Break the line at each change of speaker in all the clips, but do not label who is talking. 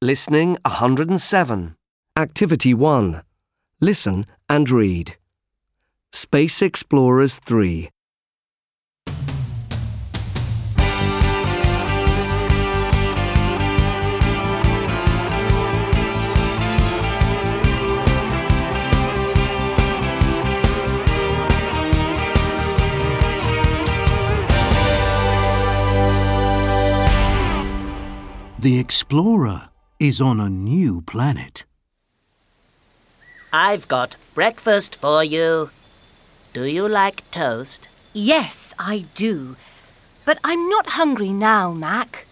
Listening 107. Activity 1. Listen and read. Space Explorers 3.
The Explorer is on a new planet.
I've got breakfast for you. Do you like toast?
Yes, I do. But I'm not hungry now, Mac.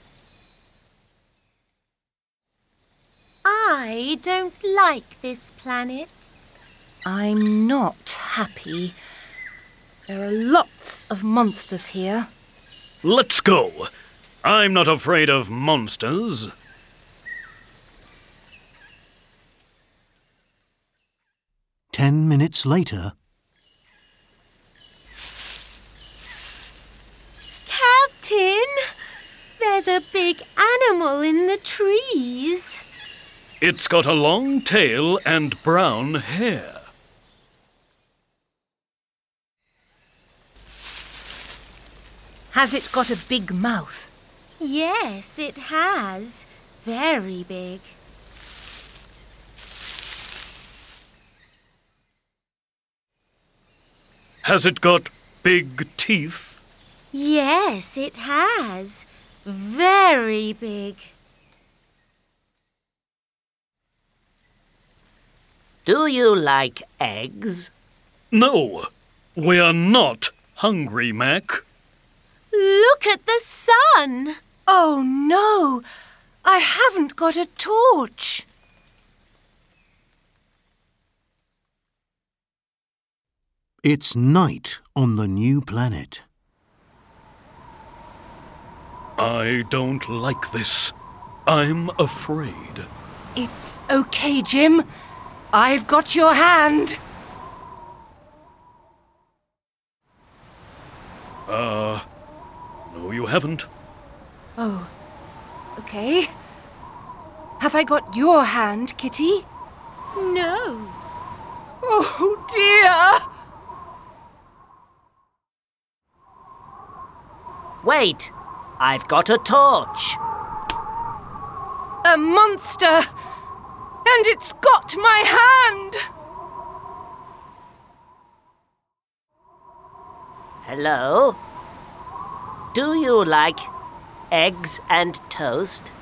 I don't like this planet.
I'm not happy. There are lots of monsters here.
Let's go. I'm not afraid of monsters.
"10 minutes later.
Captain, there's a big animal in the trees.
It's got a long tail and brown hair.
Has it got a big mouth?
Yes, it has. Very big.
Has it got big teeth?
Yes, it has. Very big.
Do you like eggs?
No, we are not hungry, Mac.
Look at the sun.
Oh no! I haven't got a torch.
It's night on the new planet.
I don't like this. I'm afraid.
It's okay, Jim. I've got your hand.
No, you haven't.
Oh, okay. Have I got your hand, Kitty?
No.
Oh, dear!
Wait, I've got a torch.
A monster! And it's got my hand!
Hello? Do you like eggs and toast?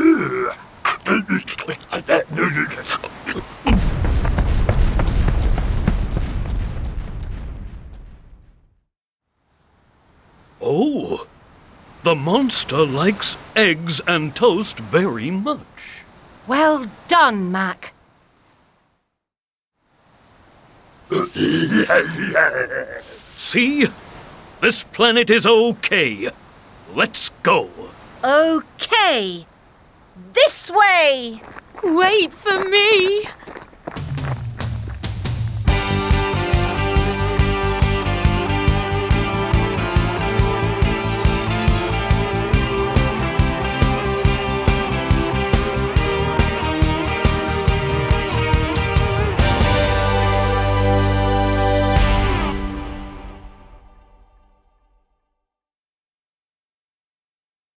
Oh, the monster likes eggs and toast very much.
Well done, Mac.
See? This planet is okay. Let's go.
Okay. This way!
Wait for me.